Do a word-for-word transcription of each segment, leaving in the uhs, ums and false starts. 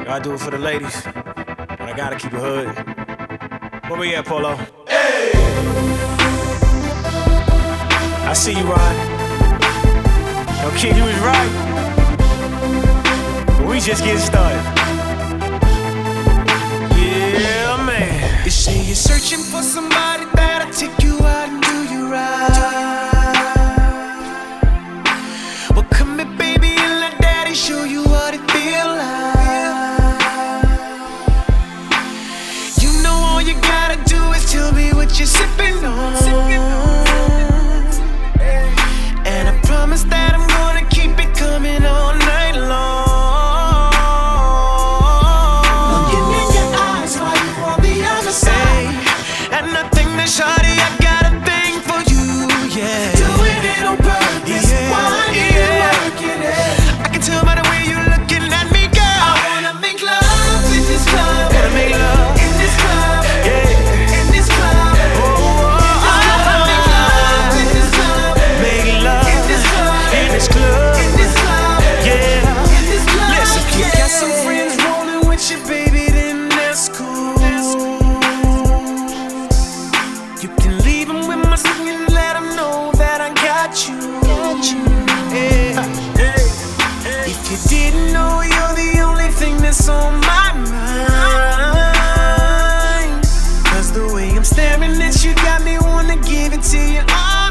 I do it for the ladies, but I gotta keep it hood. Where we at, Polo? Hey! I see you, Rod. Yo, kid, you was right. But we just getting started. Yeah, man. You say you're searching for somebody that'll take you out and do you right. Well, come here, baby, and let daddy show you what it feel like. You know all you gotta do is tell me what you're sipping on. And I promise that I'm gonna keep it coming all night long. Looking in your eyes while you on the other side. And I think that shawty, I got a thing for you, yeah. Doing it on purpose, yeah, why do you working it? I can tell by the way you're looking at me, girl. I wanna make love in this club. Wanna make love in this club, yeah. In this club, oh, oh, I wanna make love in this club. Make love in this club, in this club, in this club, yeah. in this club. Listen, If you got some friends rolling with you, baby, then that's cool. You can leave them with my son and let them know that I got you. Yeah. If you didn't know, you're the only thing that's on my mind. Cause the way I'm staring at you got me wanna give it to you all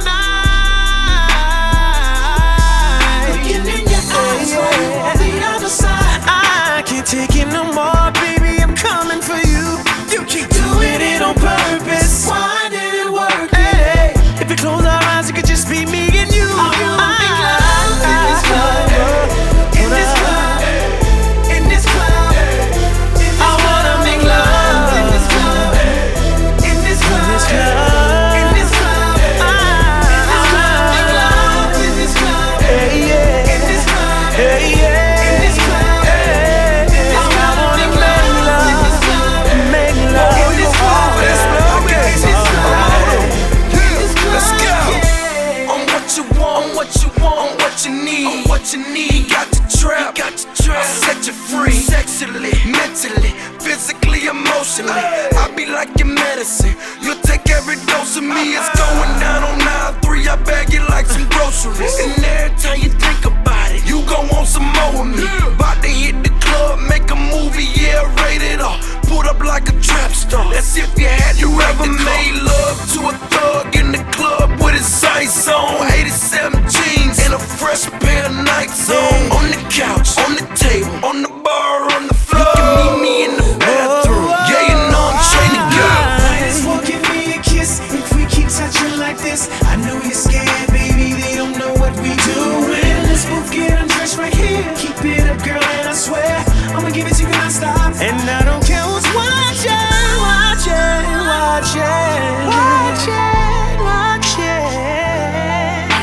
night. Looking in your eyes while you on the other side. I can't take it no more, baby, I'm coming for you. You keep doing it on purpose. Why did it work? Hey, if we close our eyes, it could just be me and you. I wanna make love in this club, in this club, in this club. I wanna make love in this club, in this club, in this club. I wanna make love in this club, Hey, yeah. in this club, Hey, yeah. in this club. Hey, I wanna make love in this club, make love. in this club, Let's go, in this club. Let's go. On what you want, on what you want, on what you need, on what you need. Got the trap, got the trap. I'll set you free, sexually, mentally, physically, emotionally. I be like your medicine. You'll take every dose of me. It's going down on nine three. I bag it like some groceries. And every time you think about it, you gon' want some more of me. About to hit the club, make a movie, yeah, rated R. Put up like a trap star. That's if you had you ever made love to a thug in the club with his sights on. eighty-seven jeans and a fresh pair of Nikes on. On the couch, on the table, on the bar, on the floor. You can meet me in the bathroom. Yeah, you know I'm trying to go. Might as well give me a kiss if we keep touching like this. I know you're scared, baby, they don't know what we doing. Let's both get undressed right here. Keep it up, girl, and I swear I'ma give it to you non-stop. And I don't care who's watching, watching, watching, watching, watching.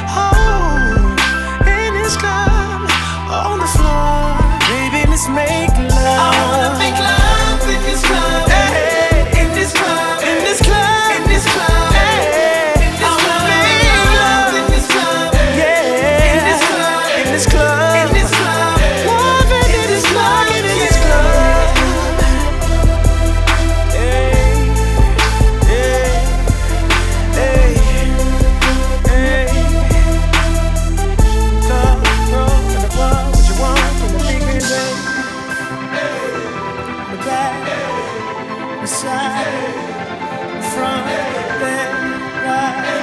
Oh, in this club, on the floor, baby, let's make love. I wanna make love in this club, Hey, in this club, in this club, in this club. hey, I wanna make love in this club, yeah, in this club, in this club, in this club. love it in this club, in this club. Hey, hey, hey, hey. Club, roll, in the club, what you want from the big man, baby? The back, the side, the front, left, right.